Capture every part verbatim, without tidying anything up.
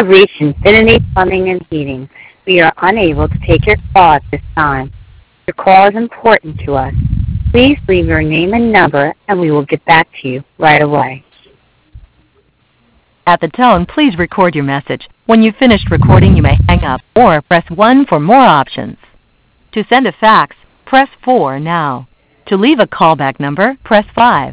have reached Infinity Plumbing and Heating. We are unable to take your call at this time. Your call is important to us. Please leave your name and number, and we will get back to you right away. At the tone, please record your message. When you've finished recording, you may hang up or press one for more options. To send a fax, press four now. To leave a callback number, press five.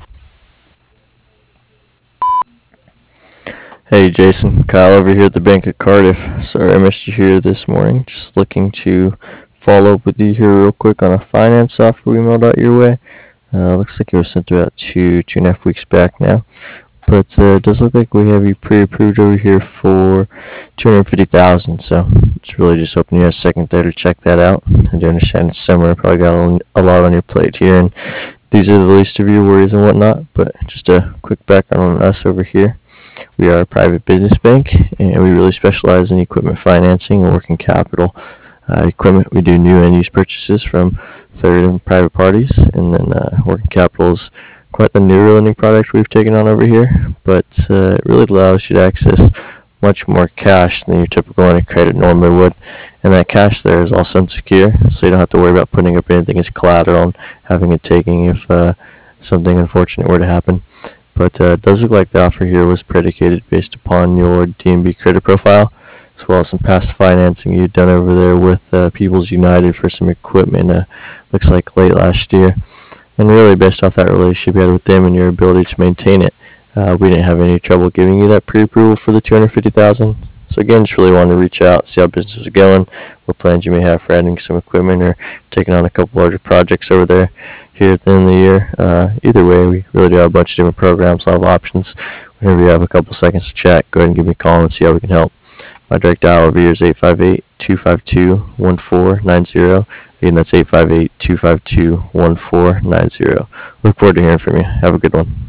Hey Jason, Kyle over here at the Bank of Cardiff. Sorry I missed you here this morning. Just looking to follow up with you here real quick on a finance offer we mailed out your way. Uh, looks like it was sent about two, two and a half weeks back now. But uh, it does look like we have you pre-approved over here for two hundred fifty thousand dollars. So it's really just hoping you have a second there to check that out. I do understand it's summer, probably got a lot on your plate here, and these are the least of your worries and whatnot. But just a quick background on us over here. We are a private business bank, and we really specialize in equipment financing and working capital. Uh, equipment, we do new and used purchases from third and private parties, and then uh, working capital is quite the new lending product we've taken on over here, but uh, it really allows you to access much more cash than your typical line of credit normally would, and that cash there is also insecure, so you don't have to worry about putting up anything as collateral and having it taken if uh, something unfortunate were to happen. But uh, it does look like the offer here was predicated based upon your D and B credit profile, as well as some past financing you'd done over there with uh, People's United for some equipment, uh, looks like late last year. And really, based off that relationship you had with them and your ability to maintain it, uh, we didn't have any trouble giving you that pre-approval for the two hundred fifty thousand dollars. So again, just really wanted to reach out, see how business is going, what plans you may have for adding some equipment or taking on a couple larger projects over there here at the end of the year. Uh, either way, we really do have a bunch of different programs, a lot of options. Whenever you have a couple seconds to chat, go ahead and give me a call and see how we can help. My direct dial over here is eight five eight, two five two, one four nine zero. Again, that's eight five eight, two five two, one four nine zero. Look forward to hearing from you. Have a good one.